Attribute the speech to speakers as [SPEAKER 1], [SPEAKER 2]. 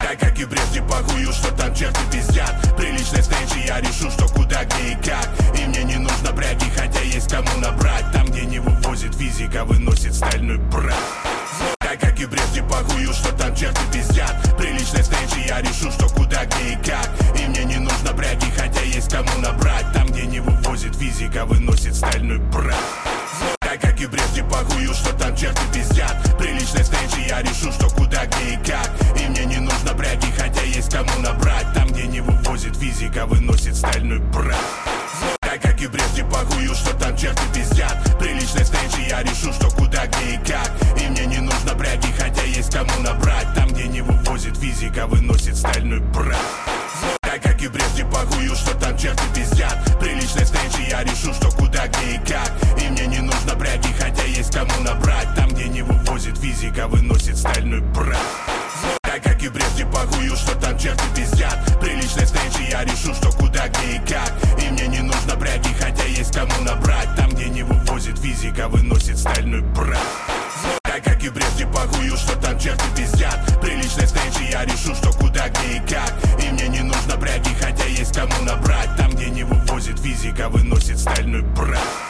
[SPEAKER 1] Как и прежде, похую, что там черти пиздят. При личной встрече я решу, что куда, где и как. И мне не нужно пряги, хотя есть кому набрать. Там, где не вывозит физика, выносит стальной брат. Как и прежде, похую, что там черти пиздят. При личной встрече я решу, что куда, где и как. И мне не нужно пряги, хотя есть кому набрать. Там, где не вывозит физика, выносит стальной брат. Как и прежде, похую, что там черти пиздят. При личной встрече я решу, что куда, где и как. И мне не нужно пряги, хотя есть кому набрать. Там, где не вывозит физика, выносит стальной брат. Как и прежде, похую, что там черти пиздят. При личной встрече я решу, что куда, где и как. И мне не нужно пряги, хотя есть кому набрать. Там, где не вывозит физика, выносит стальной брат. Как и прежде, похую, что там черти пиздят. При личной встрече я решу, что куда, где и как. И мне не нужно пряги, хотя есть кому набрать. Там, где не вывозит физика, выносит стальной брат. Как и прежде, похую, что там черти пиздят. При личной встрече я решу, что куда, где и как. И мне не нужно пряги, хотя есть кому набрать. Там, где не вывозит физика, выносит стальной брат. Как и прежде, похую, что там черти пиздят. При личной встрече я решу, что куда, где и как. И мне не нужно пряги, хотя есть кому набрать. Там, где не вывозит физика, выносит стальной брат.